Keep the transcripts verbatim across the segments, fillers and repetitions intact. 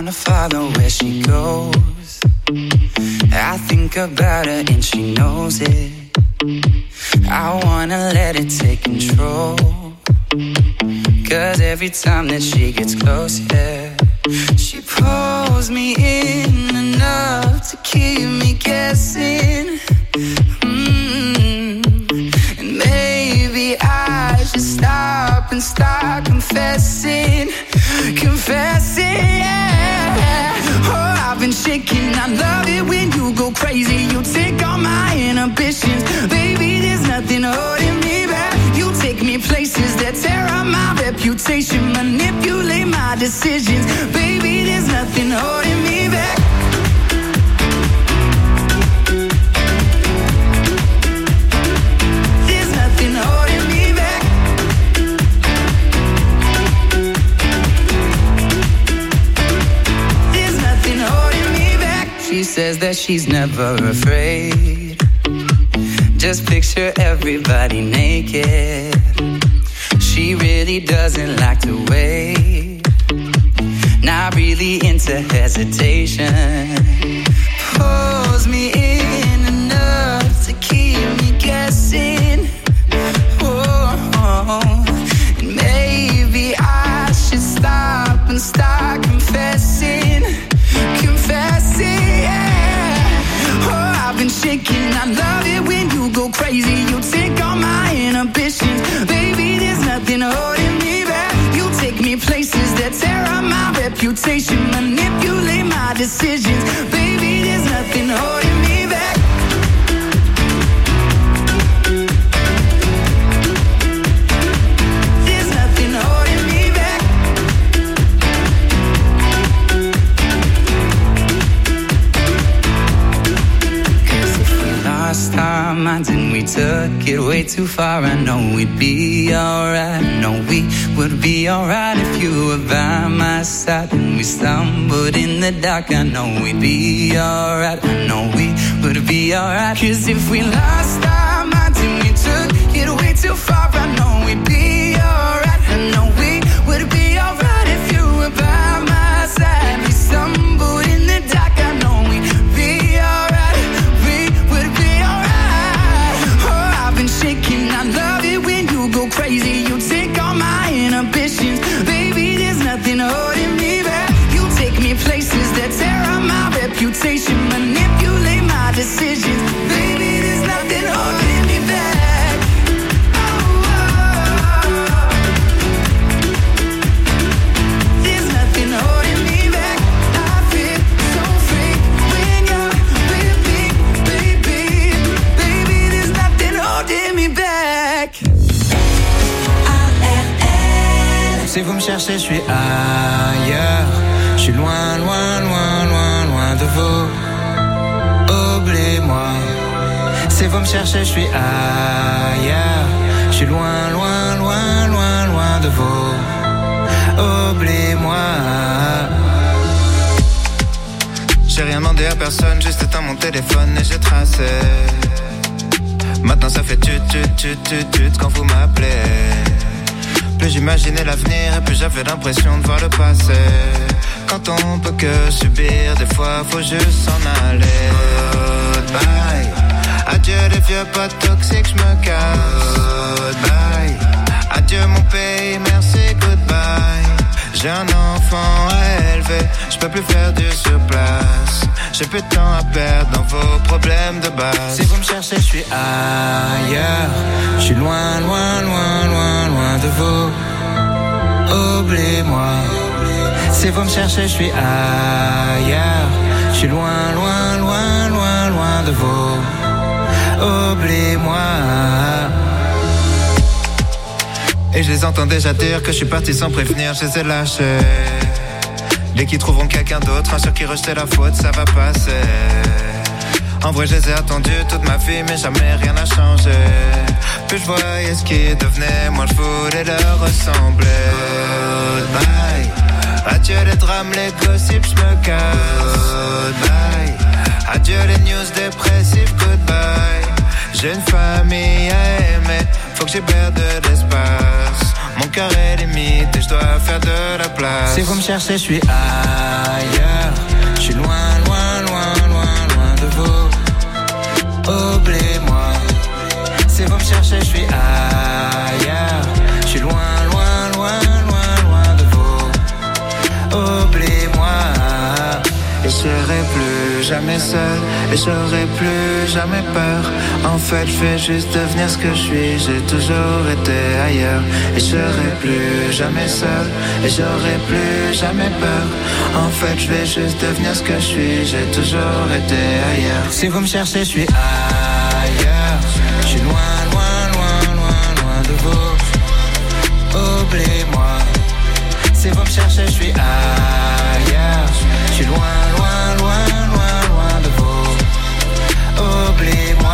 wanna follow where she goes. I think about her and she knows it. I wanna let it take control. Cause every time that she gets close, yeah, she pulls me in enough to keep me guessing. Mm-hmm. And maybe I should stop and start confessing. Confessing, yeah. Oh, I've been shaking. I love it when you go crazy. You take all my inhibitions. Baby, there's nothing holding me back. You take me places that tear up my reputation. Manipulate my decisions. Baby, there's nothing holding me back. There's nothing holding me back. There's nothing holding me back. She says that she's never afraid. Just picture everybody naked. She really doesn't like to wait. Not really into hesitation. Pulls me in enough to keep me guessing. Oh, and maybe I should stop and start confessing. Confessing, yeah. Oh, I've been shaking. I love it when you go crazy. You take all my inhibitions. Baby, there's nothing holding me back. You take me places that tear up my reputation. Manipulate my decisions. Baby, there's nothing holding me back. There's nothing holding me back. Cause if we lost our minds and we took it way too far, I know we'd be alright. I know we would be alright if you were by my side. And we stumbled in the dark, I know we'd be alright. I know we would be alright. Cause if we lost our minds and we took it way too far, I know we'd be alright. I know we would be alright if you were by my side. We stumbled in the dark, I know we'd be alright. We would be alright. Oh, I've been shaking. I love it when you go crazy. You take all my inhibitions. Baby, there's nothing holding me back. You take me places that tear up my reputation. Manipulate my decisions. Baby, there's nothing holding me back. Oh, oh. There's nothing holding me back. I feel so free when you're with me, baby. Baby, there's nothing holding me back. Si vous me cherchez, je suis ailleurs. Je suis loin, loin, loin, loin, loin de vous. Oubliez-moi. Si vous me cherchez, je suis ailleurs. Je suis loin, loin, loin, loin, loin de vous. Oubliez-moi. J'ai rien demandé à personne, juste éteint mon téléphone et j'ai tracé. Maintenant ça fait tut, tut, tut, tut, tut quand vous m'appelez. Plus j'imaginais l'avenir et plus j'avais l'impression de voir le passé. Quand on peut que subir, des fois faut juste s'en aller. Goodbye. Adieu les vieux potes toxiques, j'me casse. Goodbye. Adieu mon pays, merci, goodbye. J'ai un enfant à élever, j'peux plus faire du surplace. J'ai plus de temps à perdre dans vos problèmes de base. Si vous me cherchez, je suis ailleurs. Je suis loin, loin, loin, loin, loin de vous. Oubliez-moi. Si vous me cherchez, je suis ailleurs. Je suis loin, loin, loin, loin, loin de vous. Oubliez-moi. Et je les entends déjà dire que je suis parti sans prévenir, je les ai lâchés. Les qui trouveront quelqu'un d'autre, un sur qui rejeter la faute, ça va passer. En vrai, je les ai attendus toute ma vie, mais jamais rien n'a changé. Plus je voyais ce qui devenait, moi je voulais leur ressembler. Goodbye. Adieu les drames, les gossips, je me casse. Goodbye. Adieu les news dépressives, goodbye. J'ai une famille à aimer, faut que j'ai perdu de l'espace. Mon cœur est limite et je dois faire de la place. Si vous me cherchez, je suis ailleurs. Je suis loin, loin, loin, loin, loin de vous. Oubliez-moi. Si vous me cherchez, je suis ailleurs. Je suis loin, loin, loin, loin, loin de vous. Oubliez-moi. Et je serai plus jamais seul. Et j'aurai plus jamais peur. En fait, je vais juste devenir ce que je suis. J'ai toujours été ailleurs. Et je serai plus jamais seul. Et j'aurai plus jamais peur. En fait, je vais juste devenir ce que je suis. J'ai toujours été ailleurs. Si vous me cherchez, je suis ailleurs. Je suis loin, loin, loin, loin, loin de vous. Oubliez-moi. Si vous me cherchez, je suis ailleurs. Je suis loin, loin, loin, loin, loin de vous. Oublie-moi.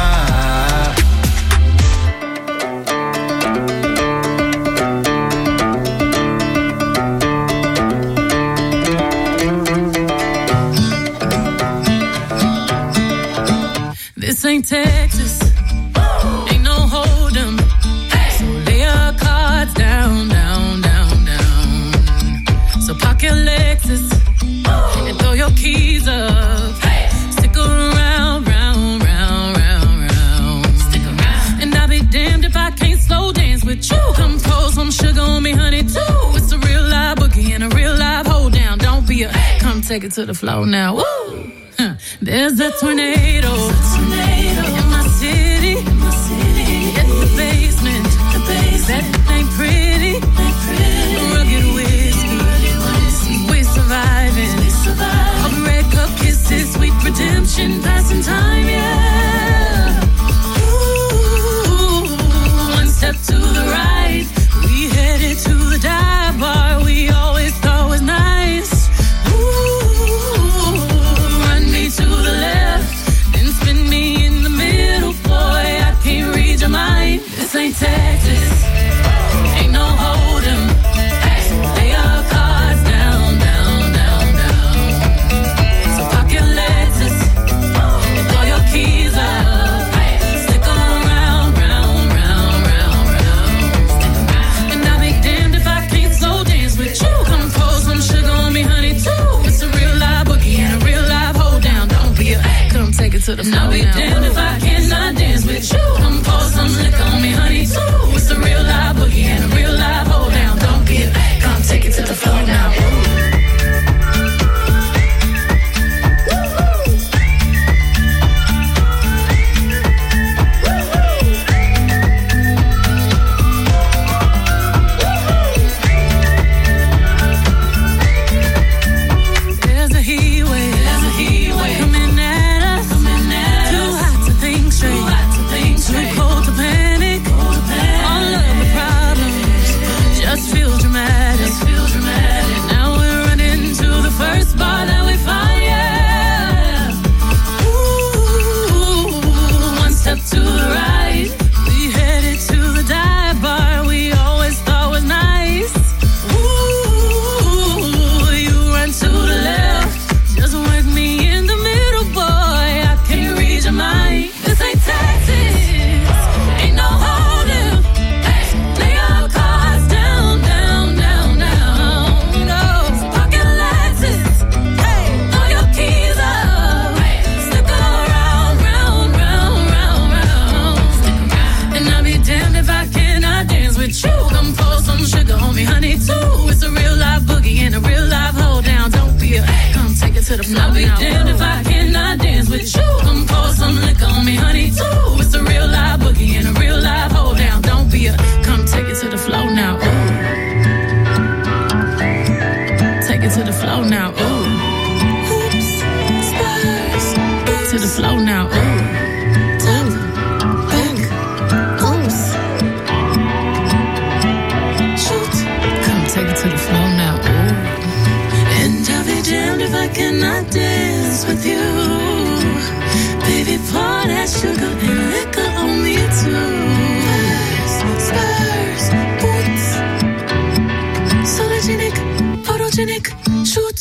This ain't Texas, ain't no hold'em. So lay your cards down, down, down, down. So park your Lexus and throw your keys up. Stick around, round, round, round, round. Stick around. And I'll be damned if I can't slow dance with you. Come pour some sugar on me, honey, too. It's a real live boogie and a real live hold down. Don't be a, come take it to the floor now. Woo! There's a tornado, a tornado in my city, in my city. At the basement, the basement. That ain't pretty, ain't pretty. Rugged whiskey, we surviving. We surviving. All the red cup kisses, sweet redemption, passing time, yeah. Ooh, one step to the right, we headed to the dive bar we always thought was nice. To the left, then spin me in the middle, boy, I can't read your mind. This ain't Texas, ain't no hold'em. So lay your cards down, down, down, down. So park your Lexus and throw your keys up. Stick around, round, round, round, round. And I'll be damned if I can't slow dance with you. Come pour some sugar on me, honey, too. It's a real live boogie and a real live hold down. Don't be a, come take it to the floor. I'll be damned if I cannot dance with you. Come pour some liquor on me, honey, too. It's a real live boogie and a real live hold down. Don't be a, come take it to the floor now. I'll be damned if I cannot dance with you. Come pour some liquor on me, honey, too. It's a real live boogie and a real live hold down. Don't be a, come take it to the floor now. Ooh. Take it to the floor now. Ooh. Oops, stars. To the floor now. Ooh. Top, back, oops. Shoot. Come take it to the floor now. Ooh. And I'll be damned if I cannot dance with you. Baby, pour that sugar and liquor on me too. Spurs, boots. Sologenic, photogenic, shoot.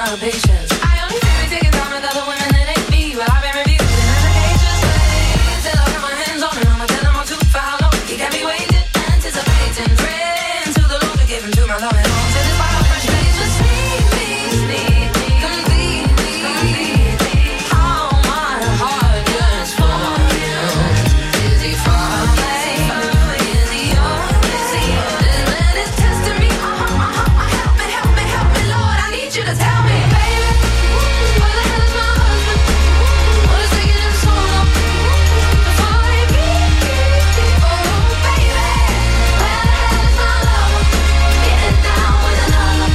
lot of patience. I only feel me taking time with other women that ain't me, but I've been refusing applications. Till I got my hands on it, I'ma tell them I'm too for how long. He got me waiting, anticipating, praying to the Lord to give him to my love and home. Till this final fresh place, just need me, need me, complete me, complete me. All my heart yearns for him. Is he far away? Is he yours? This man is testing me. Uh-huh, uh-huh. Help me, help me, help me, Lord. I need you to tell me, baby, where the hell is my husband? What is taking him so long to find me? Oh, baby, where the hell is my lover? Getting down with another.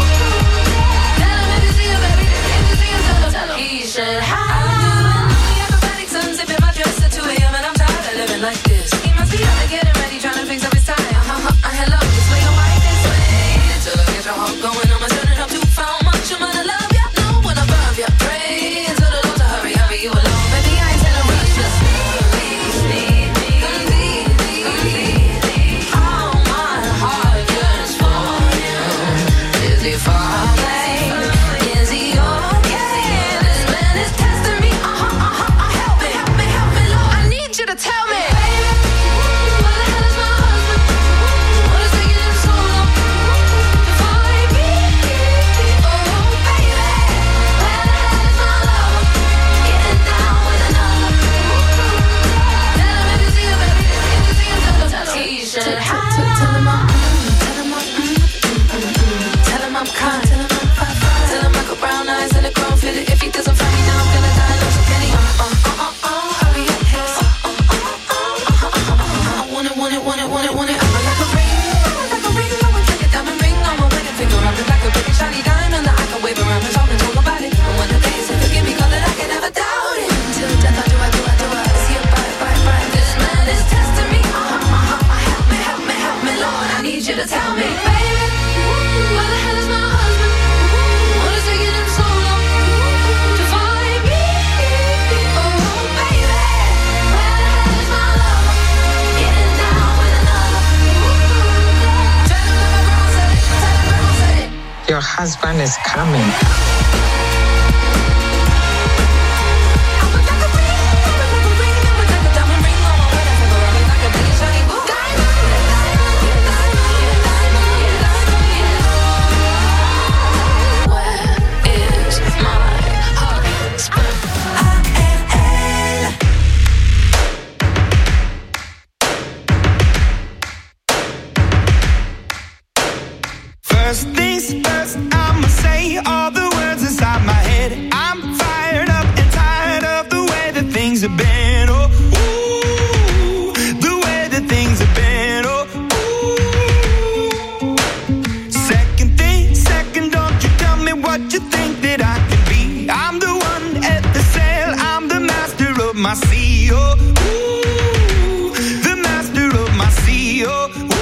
Tell him if you see him, baby, if you see him, tell him, tell him. He should have me acrobatic sun, sipping my dress at two a.m. and I'm tired of living like this. He must be out there getting ready, trying to fix up his tie. Uh-huh, uh, hello, this way or white this way. Till I get your heart going, I'ma turn it up to how much I'm gonna love ya. No one above ya. Pray to the Lord to hurry, hurry you along. Baby, I ain't telling rush, just need me, need me, complete me, complete me. All my heart yearns for him. Is he far away? Is he okay? This man is testing me. Uh-huh, uh-huh, uh, help me, help me, help me, Lord. I need you to tell me, baby, where the hell is my husband? What is taking him so long to find me? Oh, baby, where the hell is my lover? Getting down with another. Tell him if you see him, baby, if you see him, tell him, tell him. He should have. Tell him I'm, tell him I'm, tell him I'm kind, tell him I'm fine, tell him I got brown eyes and a grown fitted. If he doesn't find me now, I'm gonna die. Love some Kenny. Uh, uh, uh, uh, hurry up, yes. Uh, uh, uh, uh, uh, uh, uh, uh, want it, want it, want it, want it, want it. I'm like a ring, like a ring, I would take a diamond ring on my wedding finger. I'm just like a big shiny diamond that I can wave around and talk and talk about it. And when the days say forgive me, call it, I can never doubt it. Till death I do, I do, I do, I see it, bye, bye, bye. This man is testing me. Uh-huh, uh-huh, help me, help me, help me, Lord. I need you to tell me, baby, where the hell is my husband? What is taking him so long to find me? Oh, baby, where the hell is my lover? Getting down with another. Tell him that my girl said it. Tell him girl said it. Your husband is coming. I would like a ring, I would like a ring, I would like a diamond ring on my wedding finger. I would like a big shiny boo. Diamond, diamond, diamond, diamond, diamond. Where is my husband? First things first, I'ma say all the words inside my head. I'm fired up and tired of the way that things have been. Oh, ooh, the way that things have been. Oh, ooh. Second thing, second, don't you tell me what you think that I can be. I'm the one at the sail, I'm the master of my sea. Oh, ooh, the master of my sea. Oh, ooh.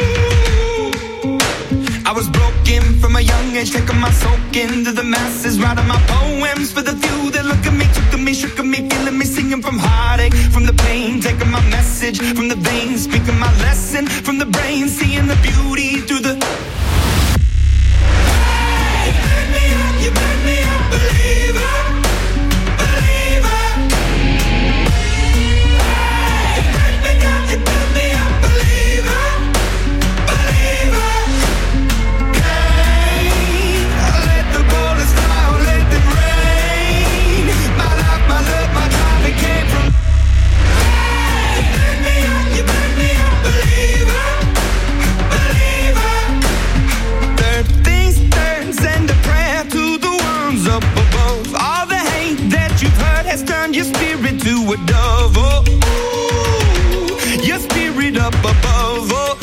I was broken from a young age, taking my soak into the masses, writing my poems for the few that look at me, took at me, shook at me, feeling me, singing from heartache, from the pain, taking my message from the veins, speaking my lesson from the brain, seeing the beauty through the. Hey, burn me up, you burn me up, believer, believer. Hey, burn me down, you burn me up, believer, believer. Let the bullets fly, let them rain. My life, my love, my drive, it came from. Hey, burn me up, you burn me up, believer, believer. Third things third, send a prayer to the ones up above. All the hate that you've heard has turned your spirit to a dove. Oh, ooh, your spirit up above. Oh,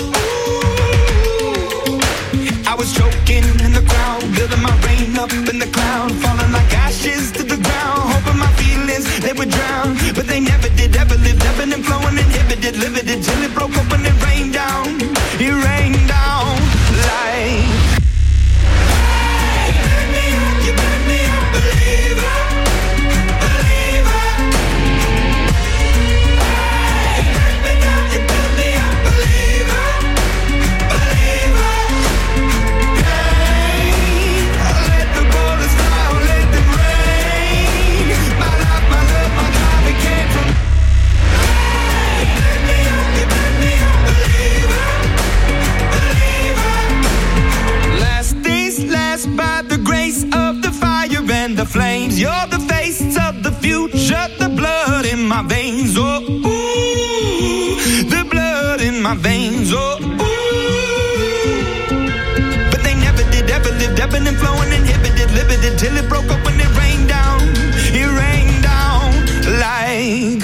ooh. I was choking in the crowd, building my rain up in the cloud, falling like ashes to the ground, hoping my feelings they would drown, but they never did. Ever lived, ebbing and flowing, inhibited, limited, till it broke up when it rained down. It rained down like. Hey, burn me up, you burn me up, believer, believer. Hey, burn me down, you burn me up, believer, believer. Hey, let the bullets fly. face of the fire and the flames. You're the face of the future, the blood in my veins. Oh, ooh, the blood in my veins. Oh, ooh. But they never did, ever lived, ebbing and flowing, inhibited, limited, till it broke up when it rained down. It rained down like.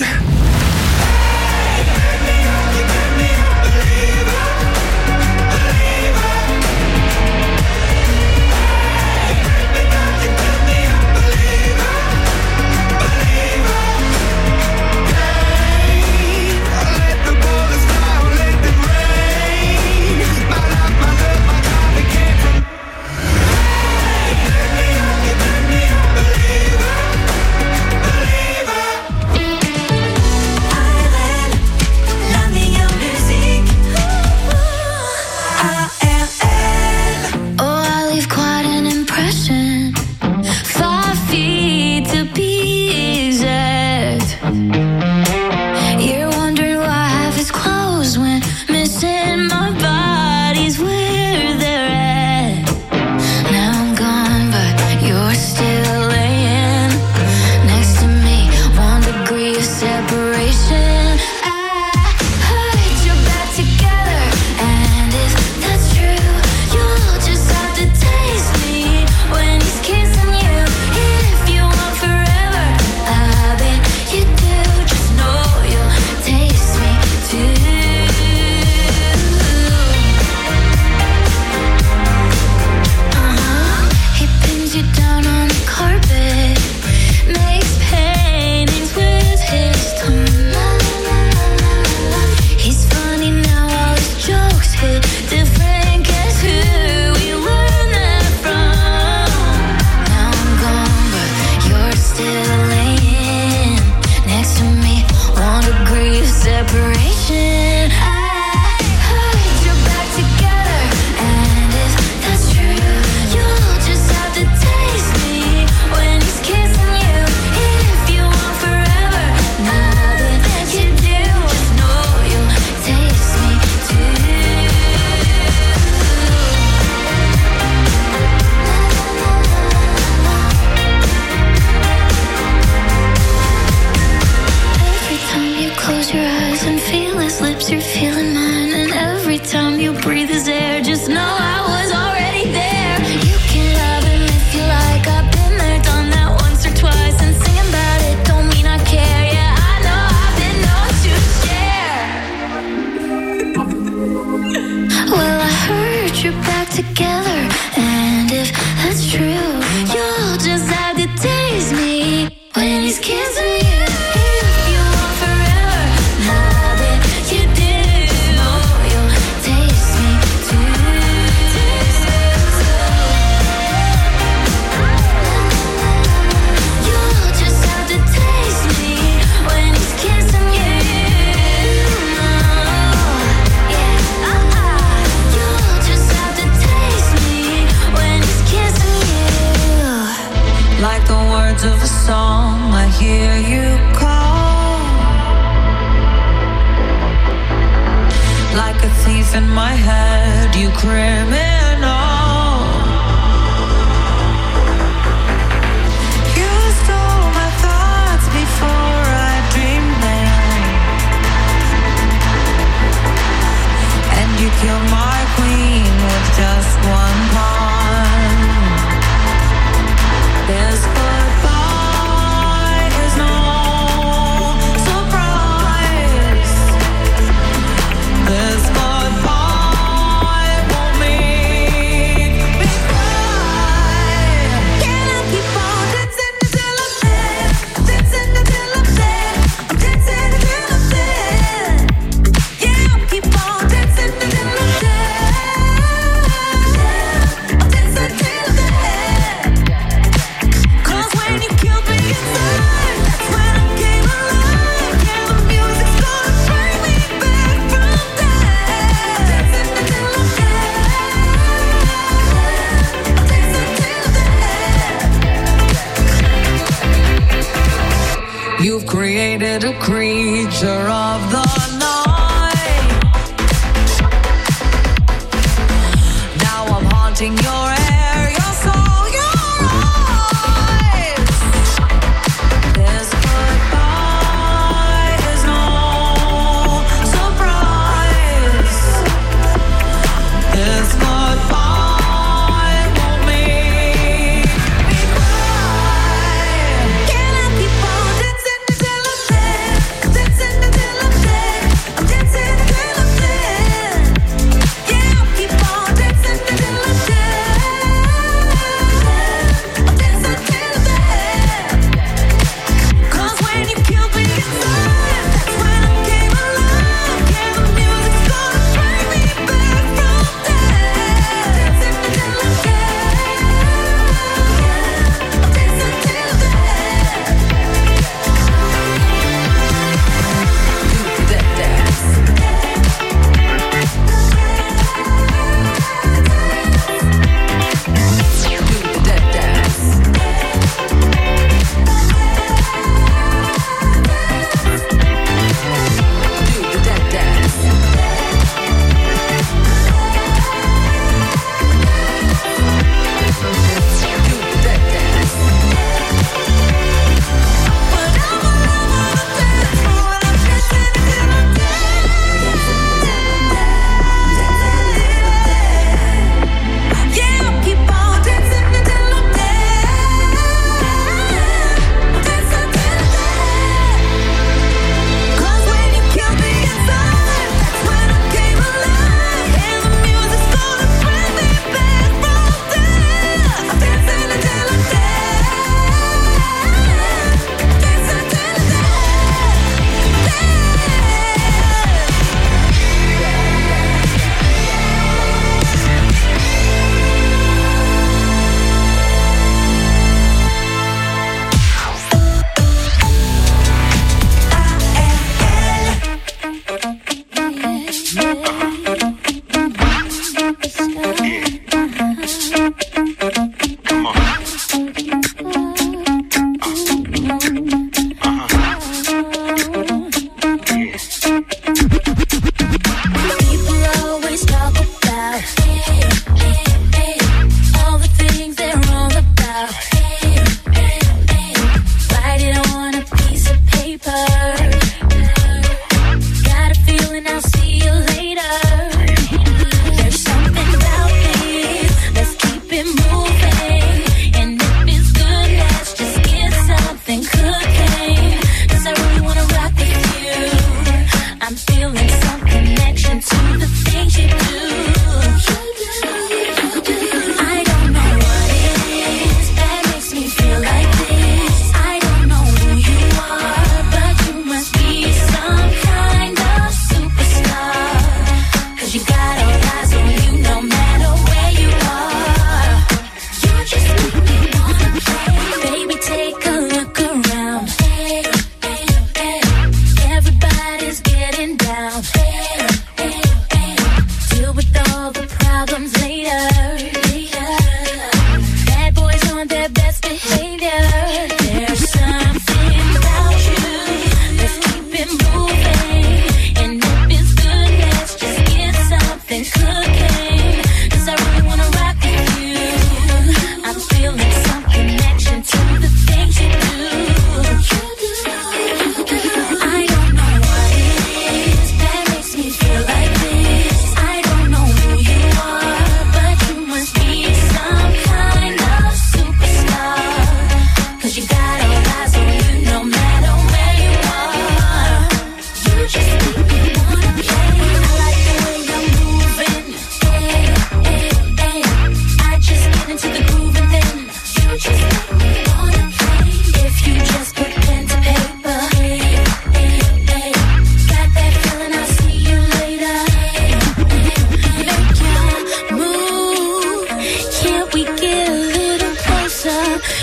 created a creature of the night. Now I'm haunting your air, your soul, your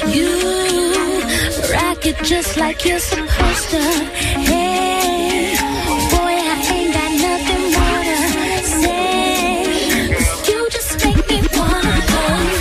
You rock it just like you're supposed to. Hey, boy, I ain't got nothing more to say. 'Cause you just make me wanna go.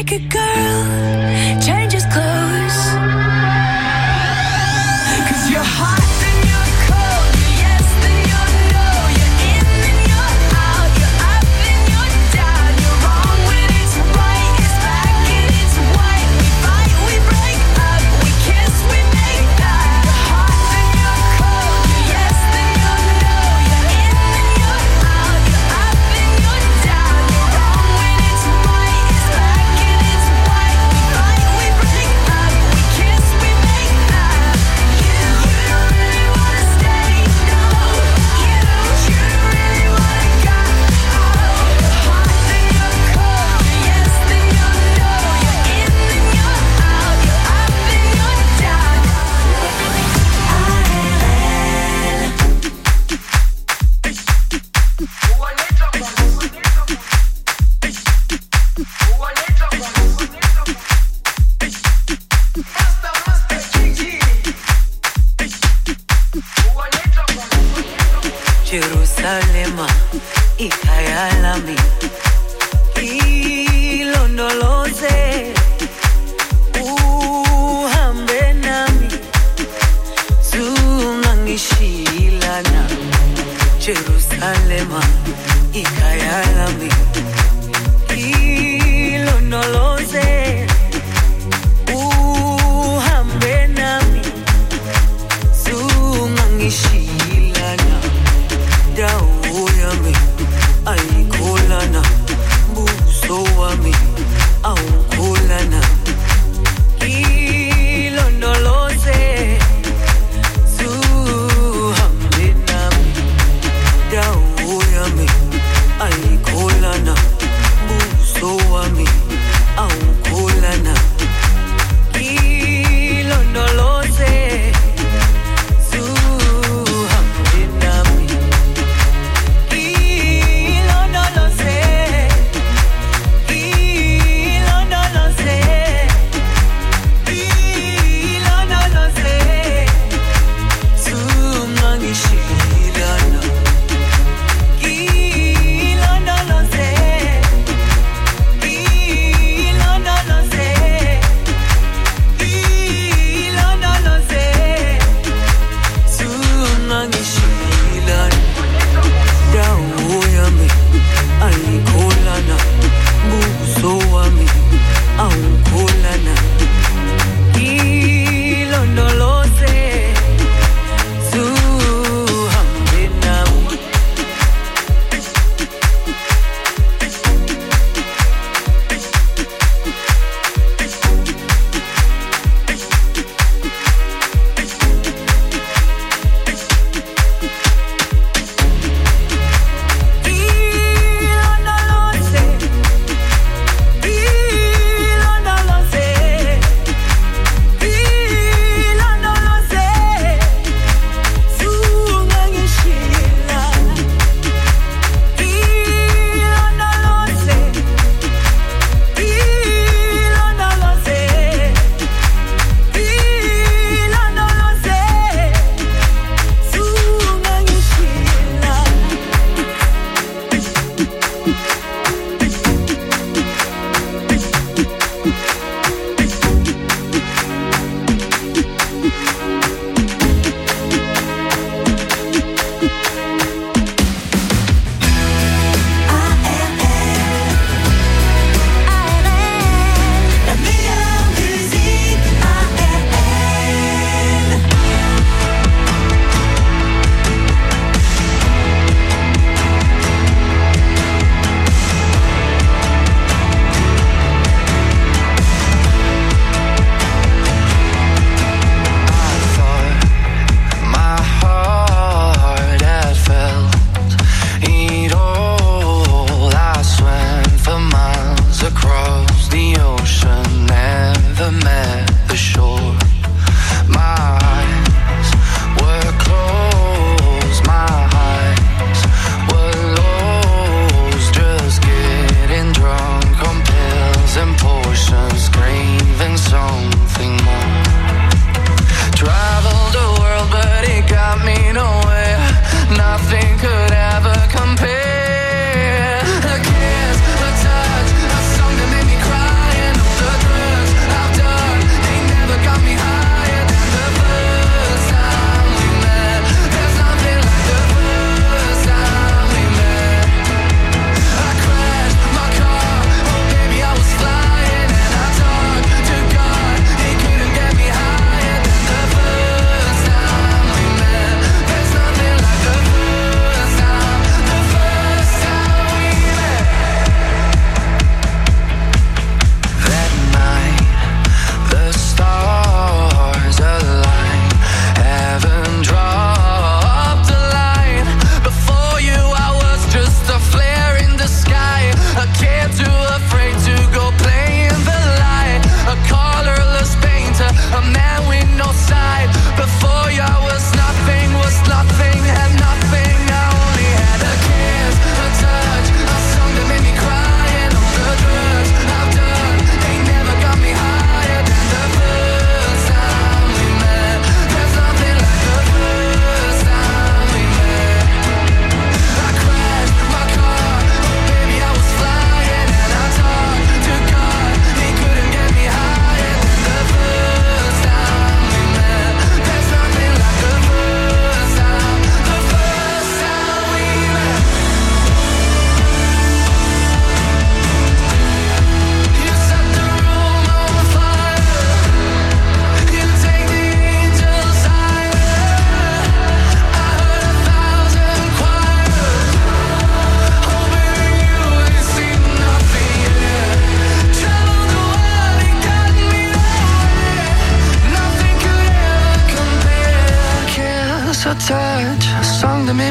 naked girl changes clothes. 'Cause you're hot then you're cold, you're yes then you're no, you're in then you're out, you're up then you're down, you're wrong when it's right, it's black and it's white. We fight, we break up, we kiss, we make up. You're hot then you're cold, you're yes then you're no, you're in then you're out, you're up then you're down, you're wrong when it's right, it's black and it's white. We fight, we break up, we kiss, we make up. You, you don't really wanna stay, no. You, you don't really wanna go. You're hot then you're cold, you're yes then you're no, you're in then you're out, you're up then you're down. Jerusalema, ikhaya lami, ilondoloze, uhambe nami, zungangishilana. Jerusalema, ikhaya lami, ilondoloze, uhambe nami, zungangishilana. Dawo yami ayikholana, buso wami awukholana. Ilondoloze, zuhambe nami. Dawo yami ayikholana, buso wami awukholana.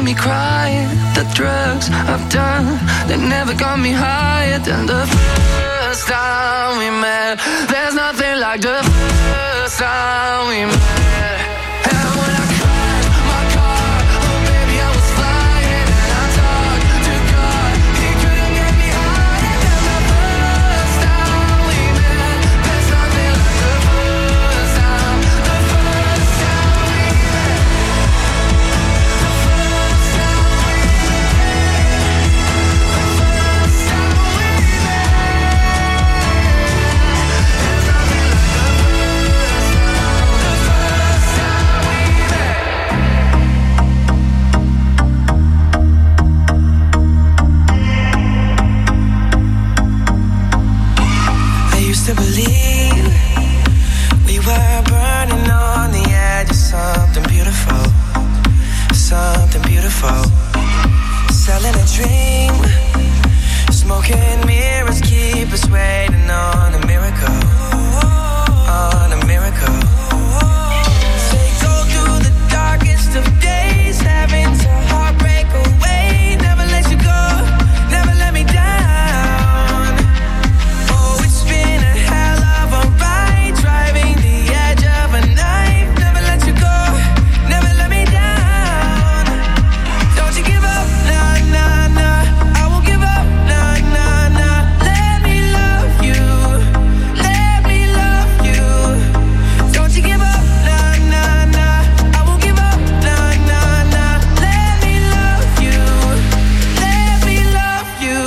me crying. The drugs I've done, they never got me higher than the first time we met. There's nothing like the first time we met. And when I crashed my car, oh baby I was flying. And I talked to God, he couldn't get me higher than the first time we met. There's nothing like the first time, the first time we met. The first time we met. The first time we met. There's nothing like the first time, the first time we met. I used to believe we were burning on the edge of something beautiful, something beautiful. Selling a dream, smoking mirrors keep us waiting on a miracle, on a miracle. They go through the darkest of days, having to heartbreak away. Never let you go, never let me down. Oh, it's been a hell of a ride, driving the edge of a knife. Never let you go, never let me down. Don't you give up, nah, nah, nah. I won't give up, nah, nah, nah. Let me love you, let me love you. Don't you give up, nah, nah, nah. I won't give up, nah, nah, nah. Let me love you, let me love you.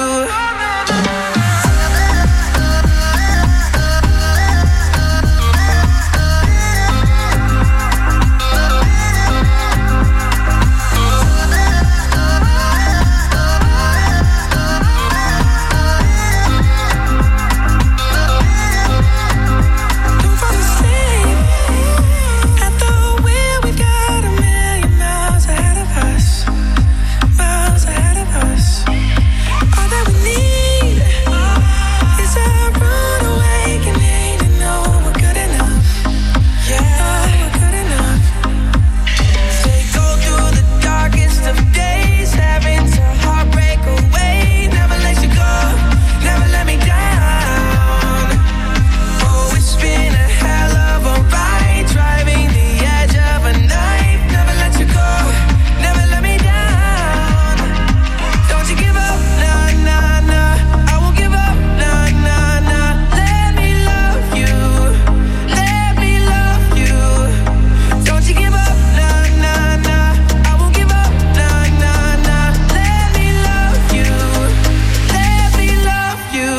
Don't fall asleep at the wheel. We've got a million miles ahead of us, miles ahead of us. All that we need is a rude awakening to know we're good enough. Yeah, we're good enough. They go through the darkest of days, having to heartbreak away. Never let you go, never let me down. Oh, it's been a hell of a ride, driving the edge of a knife. Never let you go, never let me down. Don't you give up, nah, nah, nah. I won't give up, nah, nah, nah. Let me love you, let me love you. Don't you give up, nah, nah, nah. I won't give up, nah, nah, nah. Let me love you, let me love you.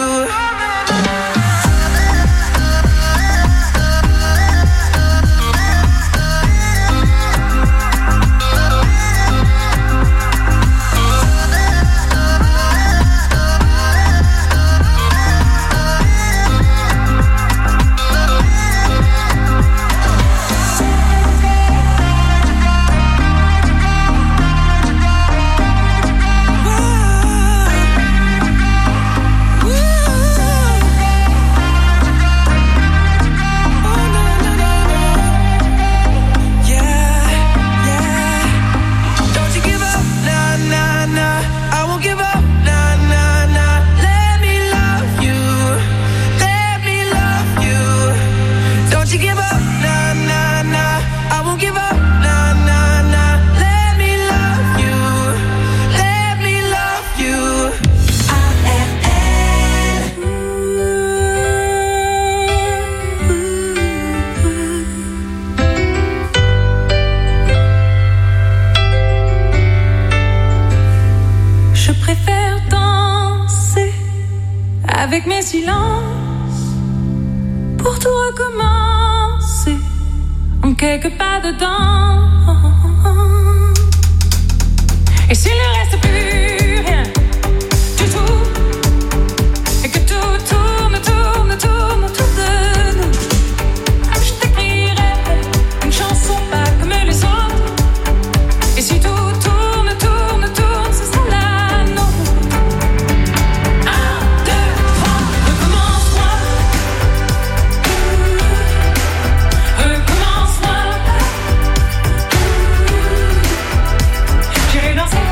Don't you give up, nah, nah, nah. I won't give up, nah, nah, nah. Let me love you, let me love you. Don't you give up, nah, nah, nah. I won't give up, nah, nah, nah. Let me love you, let me love you. Je préfère danser avec mes silences pour tout recommencer en quelques pas dedans. Et s'il ne reste plus rien du tout, et que tout tourne, tourne, tourne autour de nous, je t'écrirai une chanson pas comme les autres. Et si tout tourne, tourne, tourne, ce sera la nôtre. Un, deux, trois, recommence-moi. Recommence-moi. J'irai danser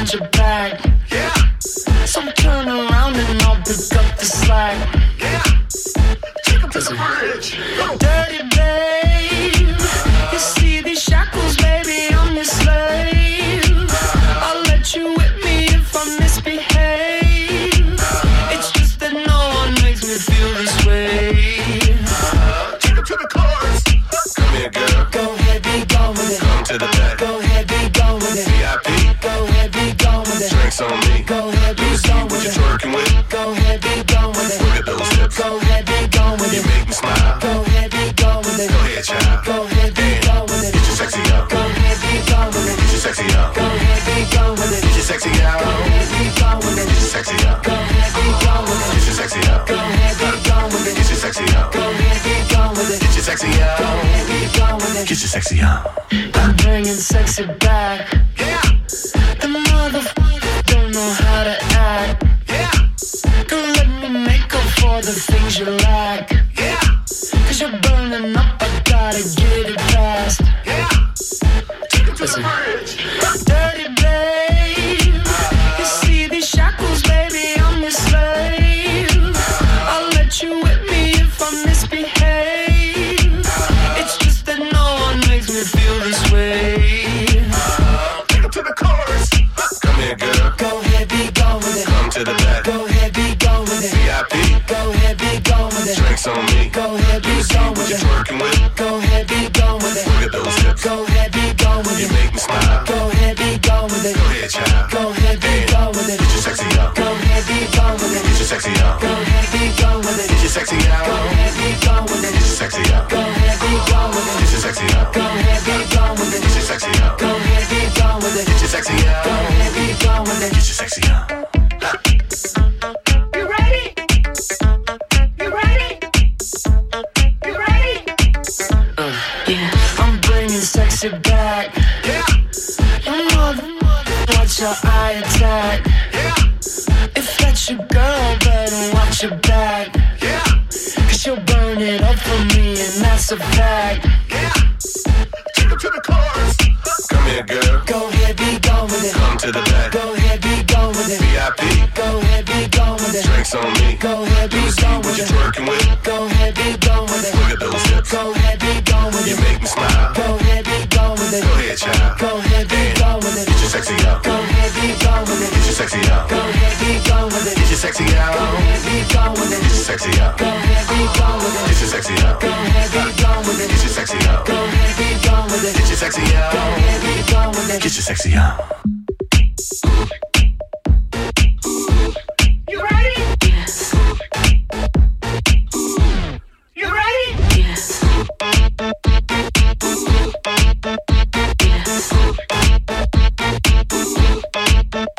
got your back. Yeah. So turn around and I'll pick up the slack. Yeah. Take him to the bridge. Dirty babe, you see these shackles, baby, I'm your slave. I'll let you whip me if I misbehave. It's just that no one makes me feel this way. Take him to the chorus. Come here, girl. Go ahead, be gone with it. Come to the back. Go ahead, be gone with it. V I P. Go ahead, be gone with it. Drinks on me. Go ahead, be gone with it. What you twerking with? Go ahead, be gone with it. Look at those hips. Go ahead, be gone with it. You make me smile. Go ahead, be gone with it. Go ahead, child. Go ahead, be gone with it. Get your sexy up. Go ahead, be gone with it. Get your sexy up. Go ahead, be gone with it. Get your sexy out. Go ahead, be gone with it. Get your sexy up. Go ahead, be gone with it. Get your sexy up. Go ahead, be gone with it. Get your sexy up. Go ahead, be gone with it. Get your sexy up. Go ahead, be gone with it. Get your sexy up. I'm bringing sexy back. Yeah. The motherfucker don't know how to act. Yeah. Don't let me make up for the things you lack. Yeah. Cause you're burning up, I gotta get it fast. Yeah. Take it to the bridge. Dirty babe, you see these shackles, baby, I'm your slave. I'll let you whip me if I misbehave. It's just that no one makes me feel this way. Take it to the chorus. Come here, girl. Go ahead, be gone with it. Come to the back. Go ahead, be gone with it. V I P. Go ahead, be gone with it. Drinks on me. Go ahead, be gone with it. What you twerking with? Go ahead, be gone with it. Look at those hips. Go ahead, be gone with it. You make me smile. Go ahead, be gone with it. Go ahead, child. Go ahead, be gone with it. Get your sexy up. Go ahead, be gone with it. Get your sexy up. Go ahead, be gone with it. Get your sexy out. Go ahead, be gone with it. Get your sexy up. Go ahead, be gone with it. Get your sexy up. Go ahead, be gone with it. Get your sexy up. Go ahead, be gone with it. Get your sexy up. Go ahead, be gone with it. Get your sexy up. You ready? You ready? You ready? Uh, yeah. I'm bringing sexy back. Yeah. You mother, watch your eye attack. Yeah. If that's your girl, better watch your back. Yeah. Cause she'll burn it up for me, and that's a fact. Yeah. Take it to the chorus. Come here, girl. Go ahead, be gone with it. Come to the back. Go ahead, be gone with it. V I P. Go ahead, be gone with it. Drinks on me. Go ahead, be gone with it. What you twerking with? Go ahead, be gone with it. Look at those hips. Go ahead, be gone with it. You make me smile. Go ahead, be gone with it. Go ahead, child. Go ahead, be gone with it. Get your sexy up. Go ahead, be gone with it. Get your sexy up. Go ahead, be gone with it. Get your sexy out. Go ahead, be gone with it. Get your sexy up. Go ahead, be gone with it. Get your sexy up. Go ahead, be gone with it. Get your sexy up. Go ahead, be gone with it. Get your sexy up. Go ahead, be gone with it. Get your sexy up.